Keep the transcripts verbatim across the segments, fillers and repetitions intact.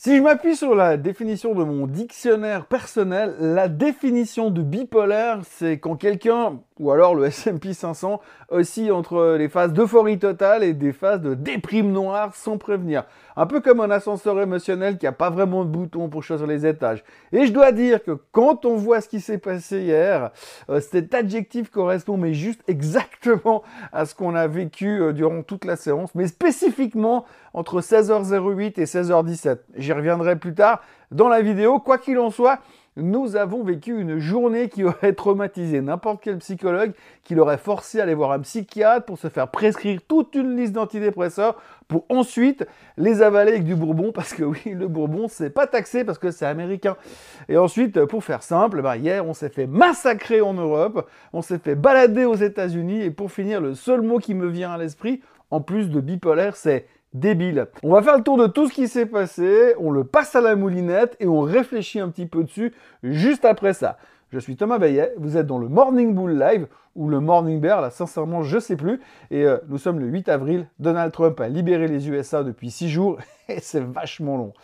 Si je m'appuie sur la définition de mon dictionnaire personnel, la définition de bipolaire, c'est quand quelqu'un, ou alors le S and P cinq cents, oscille entre les phases d'euphorie totale et des phases de déprime noire sans prévenir. Un peu comme un ascenseur émotionnel qui n'a pas vraiment de bouton pour choisir les étages. Et je dois dire que quand on voit ce qui s'est passé hier, euh, cet adjectif correspond mais juste exactement à ce qu'on a vécu euh, durant toute la séance, mais spécifiquement entre seize heures zéro huit et seize heures dix-sept. J'y reviendrai plus tard dans la vidéo. Quoi qu'il en soit, nous avons vécu une journée qui aurait traumatisé n'importe quel psychologue, qui l'aurait forcé à aller voir un psychiatre pour se faire prescrire toute une liste d'antidépresseurs pour ensuite les avaler avec du bourbon, parce que oui, le bourbon, c'est pas taxé parce que c'est américain. Et ensuite, pour faire simple, bah, hier, on s'est fait massacrer en Europe, on s'est fait balader aux États-Unis, et pour finir, le seul mot qui me vient à l'esprit, en plus de bipolaire, c'est débile. On va faire le tour de tout ce qui s'est passé, on le passe à la moulinette et on réfléchit un petit peu dessus juste après ça. Je suis Thomas Bayet, vous êtes dans le Morning Bull Live ou le Morning Bear, là sincèrement je sais plus. Et euh, nous sommes le huit avril, Donald Trump a libéré les U S A depuis six jours et c'est vachement long.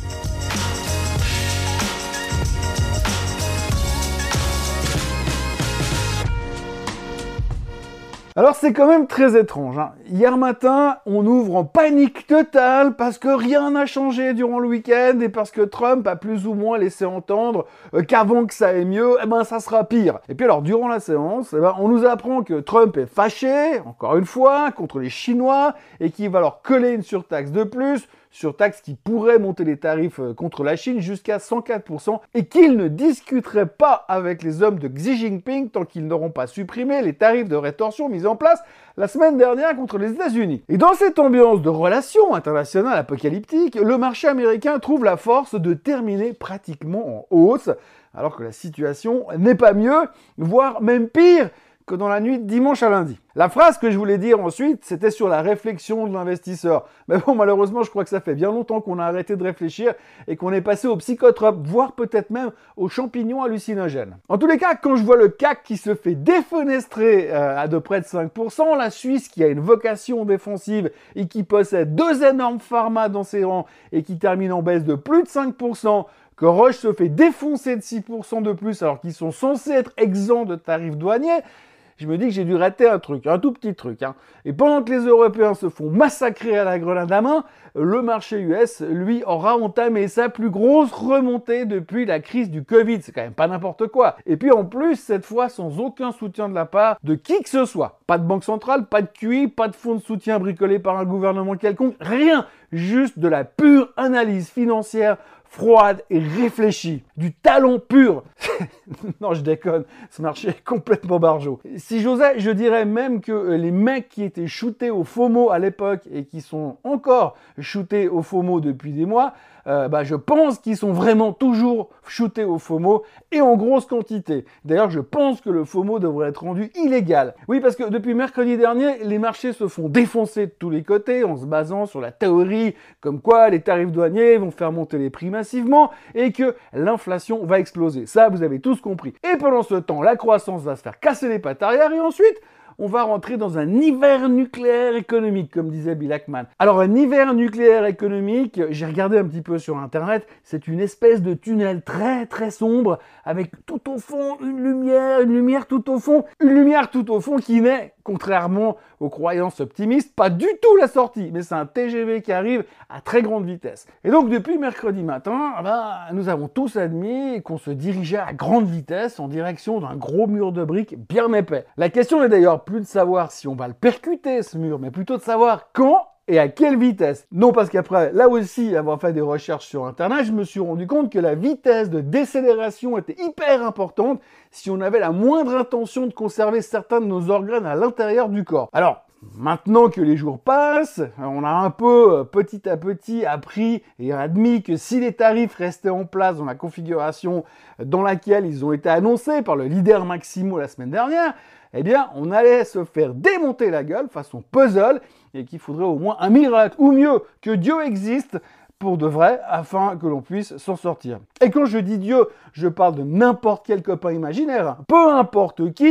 Alors c'est quand même très étrange, hein. Hier matin, on ouvre en panique totale parce que rien n'a changé durant le week-end et parce que Trump a plus ou moins laissé entendre euh, qu'avant que ça aille mieux, eh ben ça sera pire. Et puis alors durant la séance, eh ben, on nous apprend que Trump est fâché, encore une fois, contre les Chinois et qu'il va leur coller une surtaxe de plus, surtaxe qui pourrait monter les tarifs contre la Chine jusqu'à cent quatre pour cent et qu'il ne discuterait pas avec les hommes de Xi Jinping tant qu'ils n'auront pas supprimé les tarifs de rétorsion mis en place la semaine dernière contre les États-Unis. Et dans cette ambiance de relations internationales apocalyptiques, le marché américain trouve la force de terminer pratiquement en hausse, alors que la situation n'est pas mieux, voire même pire que dans la nuit de dimanche à lundi. La phrase que je voulais dire ensuite, c'était sur la réflexion de l'investisseur. Mais bon, malheureusement, je crois que ça fait bien longtemps qu'on a arrêté de réfléchir et qu'on est passé au psychotrope, voire peut-être même aux champignons hallucinogènes. En tous les cas, quand je vois le C A C qui se fait défenestrer euh, à de près de cinq pour cent, la Suisse qui a une vocation défensive et qui possède deux énormes pharma dans ses rangs et qui termine en baisse de plus de cinq pour cent, que Roche se fait défoncer de six pour cent de plus alors qu'ils sont censés être exempts de tarifs douaniers, je me dis que j'ai dû rater un truc, un tout petit truc. Hein. Et pendant que les Européens se font massacrer à la grenade à main, le marché U S, lui, aura entamé sa plus grosse remontée depuis la crise du Covid. C'est quand même pas n'importe quoi. Et puis en plus, cette fois, sans aucun soutien de la part de qui que ce soit. Pas de banque centrale, pas de Q I, pas de fonds de soutien bricolés par un gouvernement quelconque, rien. Juste de la pure analyse financière froide et réfléchie, du talent pur. Non, je déconne, ce marché est complètement barjot. Si j'osais, je dirais même que les mecs qui étaient shootés au FOMO à l'époque et qui sont encore shootés au FOMO depuis des mois, euh, bah, je pense qu'ils sont vraiment toujours shootés au FOMO et en grosse quantité. D'ailleurs, je pense que le FOMO devrait être rendu illégal. Oui, parce que depuis mercredi dernier, les marchés se font défoncer de tous les côtés en se basant sur la théorie comme quoi les tarifs douaniers vont faire monter les prix massivement et que l'inflation va exploser. Ça, vous avez tous compris. Et pendant ce temps, la croissance va se faire casser les pattes arrière et ensuite, on va rentrer dans un hiver nucléaire économique, comme disait Bill Ackman. Alors, un hiver nucléaire économique, j'ai regardé un petit peu sur Internet, c'est une espèce de tunnel très très sombre, avec tout au fond une lumière, une lumière tout au fond, une lumière tout au fond qui n'est, contrairement aux croyances optimistes, pas du tout la sortie, mais c'est un T G V qui arrive à très grande vitesse. Et donc, depuis mercredi matin, bah, nous avons tous admis qu'on se dirigeait à grande vitesse en direction d'un gros mur de briques bien épais. La question est d'ailleurs plus de savoir si on va le percuter, ce mur, mais plutôt de savoir quand et à quelle vitesse. Non, parce qu'après, là aussi, avoir fait des recherches sur Internet, je me suis rendu compte que la vitesse de décélération était hyper importante si on avait la moindre intention de conserver certains de nos organes à l'intérieur du corps. Alors, maintenant que les jours passent, on a un peu, petit à petit, appris et admis que si les tarifs restaient en place dans la configuration dans laquelle ils ont été annoncés par le leader Maximo la semaine dernière, eh bien, on allait se faire démonter la gueule façon puzzle et qu'il faudrait au moins un miracle, ou mieux, que Dieu existe pour de vrai, afin que l'on puisse s'en sortir. Et quand je dis Dieu, je parle de n'importe quel copain imaginaire, peu importe qui,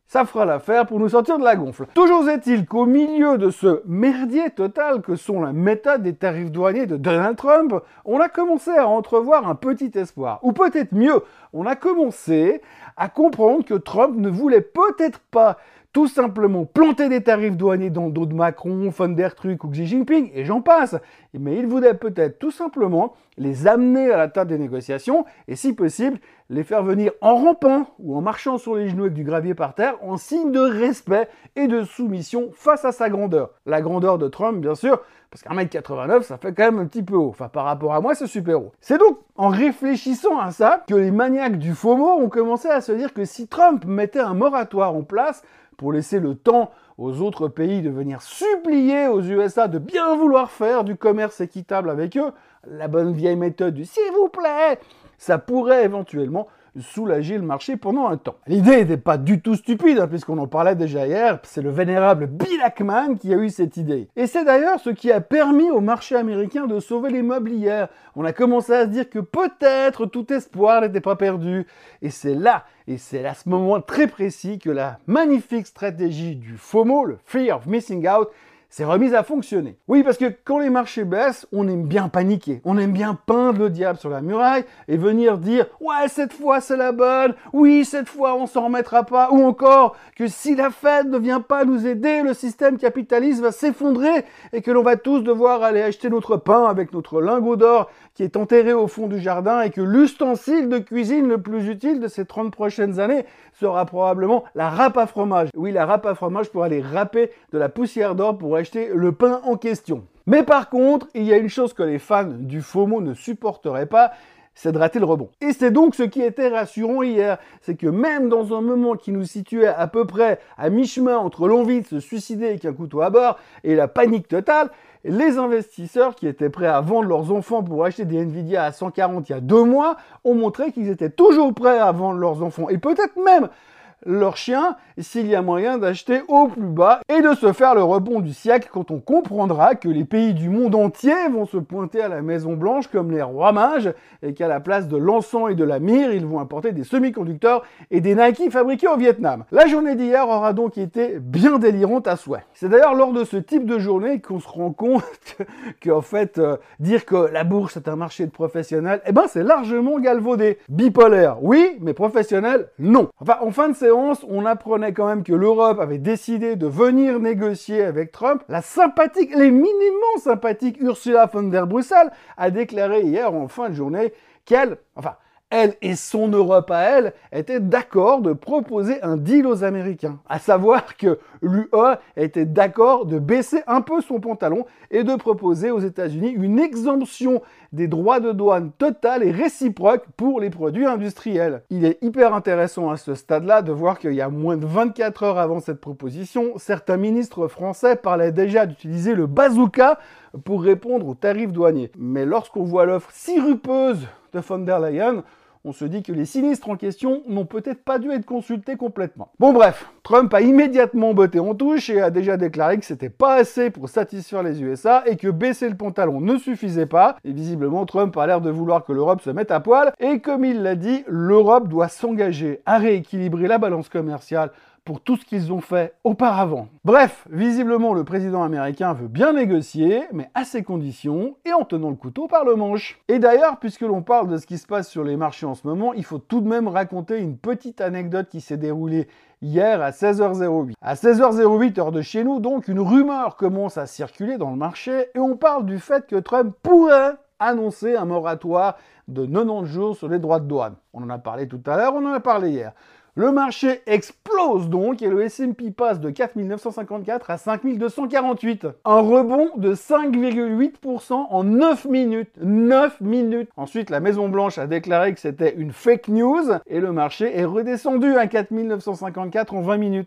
Ça fera l'affaire pour nous sortir de la gonfle. Toujours est-il qu'au milieu de ce merdier total que sont la méthode des tarifs douaniers de Donald Trump, on a commencé à entrevoir un petit espoir. Ou peut-être mieux, on a commencé à comprendre que Trump ne voulait peut-être pas tout simplement planter des tarifs douaniers dans le dos de Macron, Von der Truc ou Xi Jinping, et j'en passe. Mais il voulait peut-être tout simplement les amener à la table des négociations, et si possible, les faire venir en rampant ou en marchant sur les genoux avec du gravier par terre, en signe de respect et de soumission face à sa grandeur. La grandeur de Trump, bien sûr, parce qu'un mètre quatre-vingt-neuf, ça fait quand même un petit peu haut. Enfin, par rapport à moi, c'est super haut. C'est donc en réfléchissant à ça que les maniaques du FOMO ont commencé à se dire que si Trump mettait un moratoire en place pour laisser le temps aux autres pays de venir supplier aux U S A de bien vouloir faire du commerce équitable avec eux, la bonne vieille méthode du « s'il vous plaît », ça pourrait éventuellement soulager le marché pendant un temps. L'idée n'était pas du tout stupide, hein, puisqu'on en parlait déjà hier, c'est le vénérable Bill Ackman qui a eu cette idée. Et c'est d'ailleurs ce qui a permis au marché américain de sauver les meubles hier. On a commencé à se dire que peut-être tout espoir n'était pas perdu. Et c'est là, et c'est à ce moment très précis que la magnifique stratégie du FOMO, le Fear of Missing Out, c'est remise à fonctionner. Oui, parce que quand les marchés baissent, on aime bien paniquer. On aime bien peindre le diable sur la muraille et venir dire « Ouais, cette fois c'est la bonne. Oui, cette fois on s'en remettra pas. » Ou encore que si la Fed ne vient pas nous aider, le système capitaliste va s'effondrer et que l'on va tous devoir aller acheter notre pain avec notre lingot d'or qui est enterré au fond du jardin et que l'ustensile de cuisine le plus utile de ces trente prochaines années sera probablement la râpe à fromage. Oui, la râpe à fromage pour aller râper de la poussière d'or pour acheter le pain en question. Mais par contre, il y a une chose que les fans du FOMO ne supporteraient pas, c'est de rater le rebond. Et c'est donc ce qui était rassurant hier, c'est que même dans un moment qui nous situait à peu près à mi-chemin entre l'envie de se suicider avec un couteau à bord et la panique totale, les investisseurs qui étaient prêts à vendre leurs enfants pour acheter des Nvidia à cent quarante il y a deux mois ont montré qu'ils étaient toujours prêts à vendre leurs enfants et peut-être même leur chien s'il y a moyen d'acheter au plus bas et de se faire le rebond du siècle quand on comprendra que les pays du monde entier vont se pointer à la Maison Blanche comme les rois mages et qu'à la place de l'encens et de la myrrhe, ils vont apporter des semi-conducteurs et des Nike fabriqués au Vietnam. La journée d'hier aura donc été bien délirante à souhait. C'est d'ailleurs lors de ce type de journée qu'on se rend compte qu'en fait, euh, dire que la bourse est un marché de professionnels, eh ben c'est largement galvaudé. Bipolaire, oui, mais professionnel, non. Enfin, en fin de séance, on apprenait quand même que l'Europe avait décidé de venir négocier avec Trump. La sympathique, l'éminemment sympathique Ursula von der Leyen a déclaré hier en fin de journée qu'elle, enfin, elle et son Europe à elle étaient d'accord de proposer un deal aux Américains. À savoir que l'U E était d'accord de baisser un peu son pantalon et de proposer aux États-Unis une exemption des droits de douane totale et réciproque pour les produits industriels. Il est hyper intéressant à ce stade-là de voir qu'il y a moins de vingt-quatre heures avant cette proposition, certains ministres français parlaient déjà d'utiliser le bazooka pour répondre aux tarifs douaniers. Mais lorsqu'on voit l'offre sirupeuse de von der Leyen, on se dit que les sinistres en question n'ont peut-être pas dû être consultés complètement. Bon bref, Trump a immédiatement botté en touche et a déjà déclaré que c'était pas assez pour satisfaire les U S A et que baisser le pantalon ne suffisait pas. Et visiblement, Trump a l'air de vouloir que l'Europe se mette à poil. Et comme il l'a dit, l'Europe doit s'engager à rééquilibrer la balance commerciale pour tout ce qu'ils ont fait auparavant. Bref, visiblement, le président américain veut bien négocier, mais à ses conditions et en tenant le couteau par le manche. Et d'ailleurs, puisque l'on parle de ce qui se passe sur les marchés en ce moment, il faut tout de même raconter une petite anecdote qui s'est déroulée hier à seize heures zéro huit. À seize heures zéro huit, heure de chez nous, donc, une rumeur commence à circuler dans le marché et on parle du fait que Trump pourrait annoncer un moratoire de quatre-vingt-dix jours sur les droits de douane. On en a parlé tout à l'heure, on en a parlé hier. Le marché explose donc et le S and P passe de quatre mille neuf cent cinquante-quatre à cinq mille deux cent quarante-huit. Un rebond de cinq virgule huit pour cent en neuf minutes. neuf minutes. Ensuite, la Maison Blanche a déclaré que c'était une fake news et le marché est redescendu à quatre mille neuf cent cinquante-quatre en vingt minutes.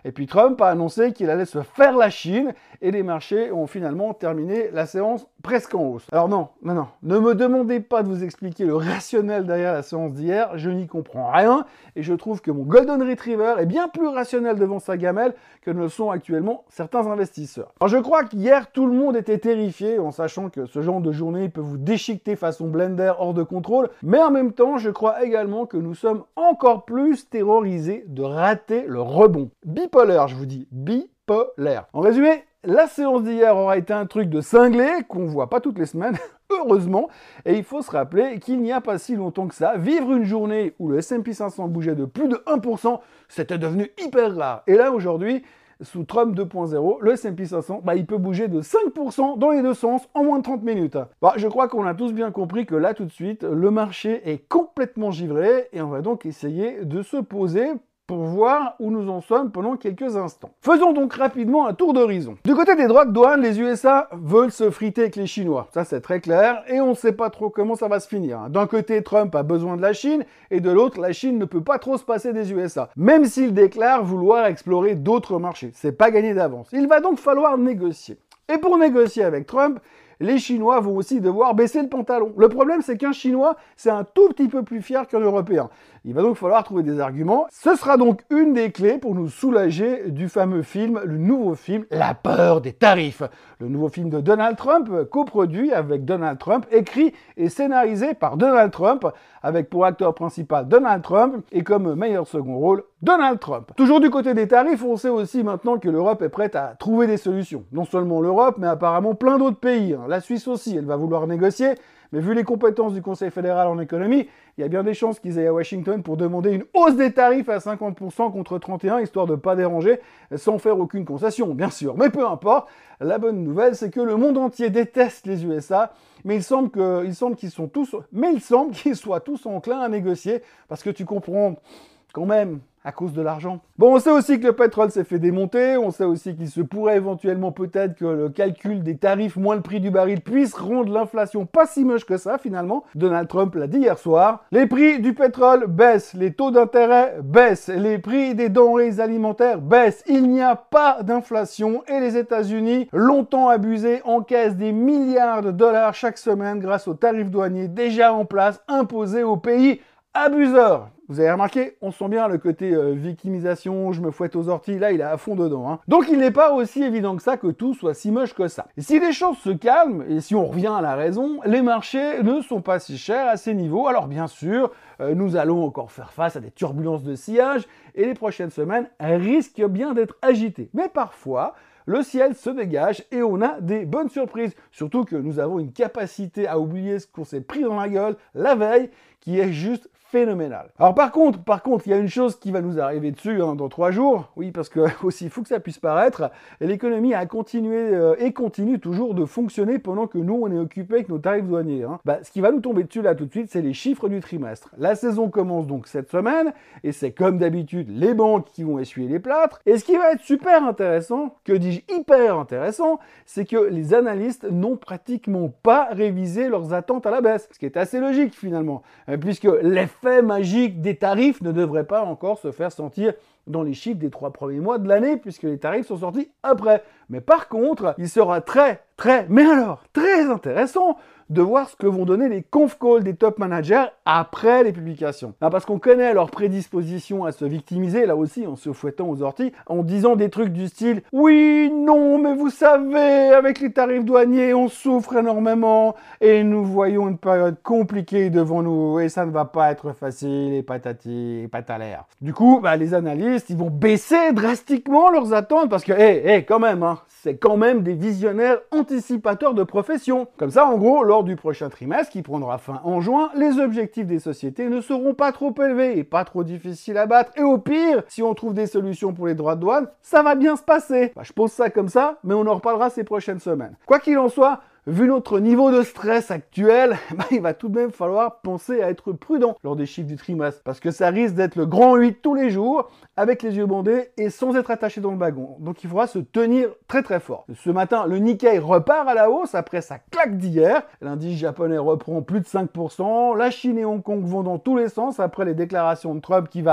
Et puis Trump a annoncé qu'il allait se faire la Chine et les marchés ont finalement terminé la séance presque en hausse. Alors non, non, non, ne me demandez pas de vous expliquer le rationnel derrière la séance d'hier, je n'y comprends rien et je trouve que mon Golden Retriever est bien plus rationnel devant sa gamelle que ne le sont actuellement certains investisseurs. Alors je crois qu'hier tout le monde était terrifié en sachant que ce genre de journée peut vous déchiqueter façon blender hors de contrôle, mais en même temps je crois également que nous sommes encore plus terrorisés de rater le rebond. Bipolaire, je vous dis, bipolaire. En résumé, la séance d'hier aura été un truc de cinglé qu'on voit pas toutes les semaines, heureusement, et il faut se rappeler qu'il n'y a pas si longtemps que ça, vivre une journée où le S and P cinq cents bougeait de plus de un pour cent, c'était devenu hyper rare. Et là, aujourd'hui, sous Trump deux point zéro, le S and P cinq cents, bah, il peut bouger de cinq pour cent dans les deux sens en moins de trente minutes. Bah, je crois qu'on a tous bien compris que là, tout de suite, le marché est complètement givré et on va donc essayer de se poser pour voir où nous en sommes pendant quelques instants. Faisons donc rapidement un tour d'horizon. Du côté des droits de douane, les U S A veulent se friter avec les Chinois. Ça, c'est très clair et on ne sait pas trop comment ça va se finir. D'un côté, Trump a besoin de la Chine et de l'autre, la Chine ne peut pas trop se passer des U S A. Même s'il déclare vouloir explorer d'autres marchés. C'est pas gagné d'avance. Il va donc falloir négocier. Et pour négocier avec Trump, les Chinois vont aussi devoir baisser le pantalon. Le problème, c'est qu'un Chinois, c'est un tout petit peu plus fier qu'un Européen. Il va donc falloir trouver des arguments. Ce sera donc une des clés pour nous soulager du fameux film, le nouveau film, La peur des tarifs. Le nouveau film de Donald Trump, coproduit avec Donald Trump, écrit et scénarisé par Donald Trump, avec pour acteur principal Donald Trump et comme meilleur second rôle, Donald Trump. Toujours du côté des tarifs, on sait aussi maintenant que l'Europe est prête à trouver des solutions. Non seulement l'Europe, mais apparemment plein d'autres pays. La Suisse aussi, elle va vouloir négocier, mais vu les compétences du Conseil fédéral en économie, il y a bien des chances qu'ils aillent à Washington pour demander une hausse des tarifs à cinquante pour cent contre trente et un, histoire de ne pas déranger, sans faire aucune concession, bien sûr. Mais peu importe, la bonne nouvelle, c'est que le monde entier déteste les U S A, mais il semble que, il semble qu'ils sont tous, mais il semble qu'ils soient tous enclins à négocier, parce que tu comprends quand même, à cause de l'argent. Bon, on sait aussi que le pétrole s'est fait démonter, on sait aussi qu'il se pourrait éventuellement peut-être que le calcul des tarifs moins le prix du baril puisse rendre l'inflation pas si moche que ça finalement. Donald Trump l'a dit hier soir. Les prix du pétrole baissent, les taux d'intérêt baissent, les prix des denrées alimentaires baissent. Il n'y a pas d'inflation et les États-Unis, longtemps abusés, encaissent des milliards de dollars chaque semaine grâce aux tarifs douaniers déjà en place imposés aux pays abuseurs. Vous avez remarqué, on sent bien le côté euh, victimisation, je me fouette aux orties, là il est à fond dedans. Hein. Donc il n'est pas aussi évident que ça que tout soit si moche que ça. Et si les choses se calment, et si on revient à la raison, les marchés ne sont pas si chers à ces niveaux. Alors bien sûr, euh, nous allons encore faire face à des turbulences de sillage, et les prochaines semaines risquent bien d'être agitées. Mais parfois, le ciel se dégage et on a des bonnes surprises. Surtout que nous avons une capacité à oublier ce qu'on s'est pris dans la gueule la veille qui est juste phénoménal. Alors par contre, par contre, il y a une chose qui va nous arriver dessus hein, dans trois jours. Oui, parce que aussi fou que ça puisse paraître, l'économie a continué euh, et continue toujours de fonctionner pendant que nous on est occupé avec nos tarifs douaniers. Hein. Bah, ce qui va nous tomber dessus là tout de suite, c'est les chiffres du trimestre. La saison commence donc cette semaine et c'est comme d'habitude les banques qui vont essuyer les plâtres. Et ce qui va être super intéressant, que dis-je hyper intéressant, c'est que les analystes n'ont pratiquement pas révisé leurs attentes à la baisse. Ce qui est assez logique finalement, euh, puisque l'effet magique des tarifs ne devrait pas encore se faire sentir dans les chiffres des trois premiers mois de l'année, puisque les tarifs sont sortis après. Mais par contre, il sera très, très, mais alors, très intéressant de voir ce que vont donner les conf calls des top managers après les publications. Ah, parce qu'on connaît leur prédisposition à se victimiser, là aussi, en se fouettant aux orties, en disant des trucs du style « Oui, non, mais vous savez, avec les tarifs douaniers, on souffre énormément, et nous voyons une période compliquée devant nous, et ça ne va pas être facile, et patati, et patalaire. » Du coup, bah, les analystes, ils vont baisser drastiquement leurs attentes, parce que, hé, hey, hé, hey, quand même, hein, c'est quand même des visionnaires anticipateurs de profession. Comme ça, en gros, lors du prochain trimestre, qui prendra fin en juin, les objectifs des sociétés ne seront pas trop élevés et pas trop difficiles à battre. Et au pire, si on trouve des solutions pour les droits de douane, ça va bien se passer. Bah, je pose ça comme ça, mais on en reparlera ces prochaines semaines. Quoi qu'il en soit, vu notre niveau de stress actuel, bah, il va tout de même falloir penser à être prudent lors des chiffres du trimestre, parce que ça risque d'être le grand huit tous les jours, avec les yeux bandés et sans être attaché dans le wagon. Donc il faudra se tenir très très fort. Ce matin, le Nikkei repart à la hausse après sa claque d'hier. L'indice japonais reprend plus de cinq pour cent. La Chine et Hong Kong vont dans tous les sens après les déclarations de Trump qui va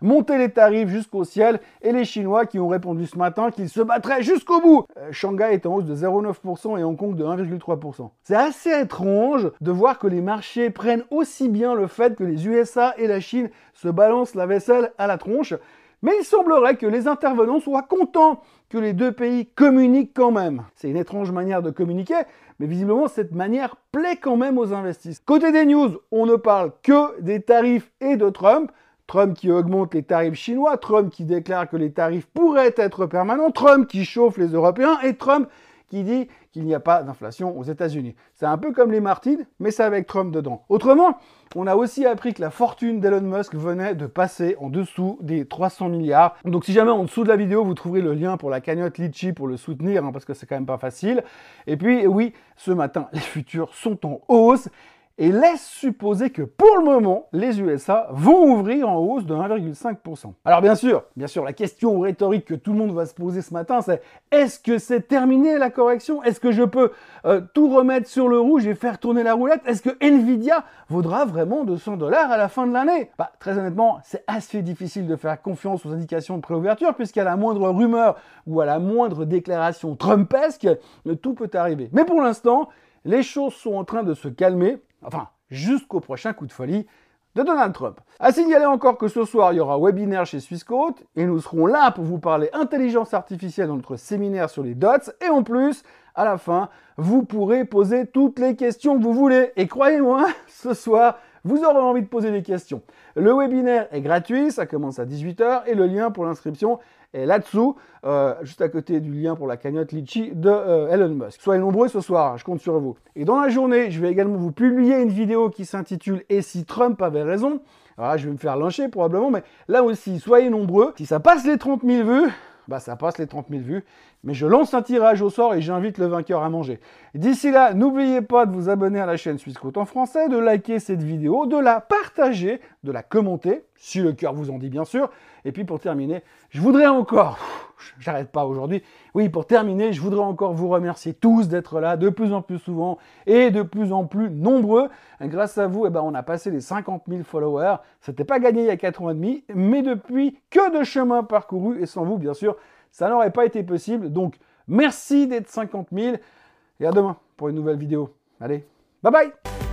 monter les tarifs jusqu'au ciel, et les Chinois qui ont répondu ce matin qu'ils se battraient jusqu'au bout. Euh, Shanghai est en hausse de zéro virgule neuf pour cent et Hong Kong de un virgule trois pour cent. C'est assez étrange de voir que les marchés prennent aussi bien le fait que les U S A et la Chine se balancent la vaisselle à la tronche, mais il semblerait que les intervenants soient contents que les deux pays communiquent quand même. C'est une étrange manière de communiquer, mais visiblement cette manière plaît quand même aux investisseurs. Côté des news, on ne parle que des tarifs et de Trump. Trump qui augmente les tarifs chinois, Trump qui déclare que les tarifs pourraient être permanents, Trump qui chauffe les Européens et Trump qui dit qu'il n'y a pas d'inflation aux États-Unis. C'est un peu comme les Martides, mais c'est avec Trump dedans. Autrement, on a aussi appris que la fortune d'Elon Musk venait de passer en dessous des trois cents milliards. Donc si jamais en dessous de la vidéo, vous trouverez le lien pour la cagnotte Litchi pour le soutenir, hein, parce que c'est quand même pas facile. Et puis oui, ce matin, les futurs sont en hausse et laisse supposer que pour le moment, les U S A vont ouvrir en hausse de un virgule cinq pour cent. Alors bien sûr, bien sûr, la question rhétorique que tout le monde va se poser ce matin, c'est est-ce que c'est terminé la correction? Est-ce que je peux euh, tout remettre sur le rouge et faire tourner la roulette? Est-ce que Nvidia vaudra vraiment deux cents dollars à la fin de l'année? Bah, très honnêtement, c'est assez difficile de faire confiance aux indications de préouverture puisqu'à la moindre rumeur ou à la moindre déclaration trumpesque, tout peut arriver. Mais pour l'instant, les choses sont en train de se calmer. Enfin, jusqu'au prochain coup de folie de Donald Trump. À signaler encore que ce soir, il y aura un webinaire chez Swissquote et nous serons là pour vous parler intelligence artificielle dans notre séminaire sur les dots. Et en plus, à la fin, vous pourrez poser toutes les questions que vous voulez. Et croyez-moi, ce soir, vous aurez envie de poser des questions. Le webinaire est gratuit, ça commence à dix-huit heures et le lien pour l'inscription est là-dessous, euh, juste à côté du lien pour la cagnotte Litchi de euh, Elon Musk. Soyez nombreux ce soir, je compte sur vous. Et dans la journée, je vais également vous publier une vidéo qui s'intitule « Et si Trump avait raison ?» Alors là, je vais me faire lyncher probablement, mais là aussi, soyez nombreux. Si ça passe les trente mille vues, bah ça passe les trente mille vues. Mais je lance un tirage au sort et j'invite le vainqueur à manger. D'ici là, n'oubliez pas de vous abonner à la chaîne Swissquote en français, de liker cette vidéo, de la partager, de la commenter, si le cœur vous en dit bien sûr. Et puis pour terminer, je voudrais encore, j'arrête pas aujourd'hui, oui pour terminer, je voudrais encore vous remercier tous d'être là de plus en plus souvent et de plus en plus nombreux. Grâce à vous, eh ben, on a passé les cinquante mille followers. C'était pas gagné il y a quatre ans et demi, mais depuis, que de chemin parcouru. Et sans vous, bien sûr, ça n'aurait pas été possible. Donc, merci d'être cinquante mille. Et à demain pour une nouvelle vidéo. Allez, bye bye!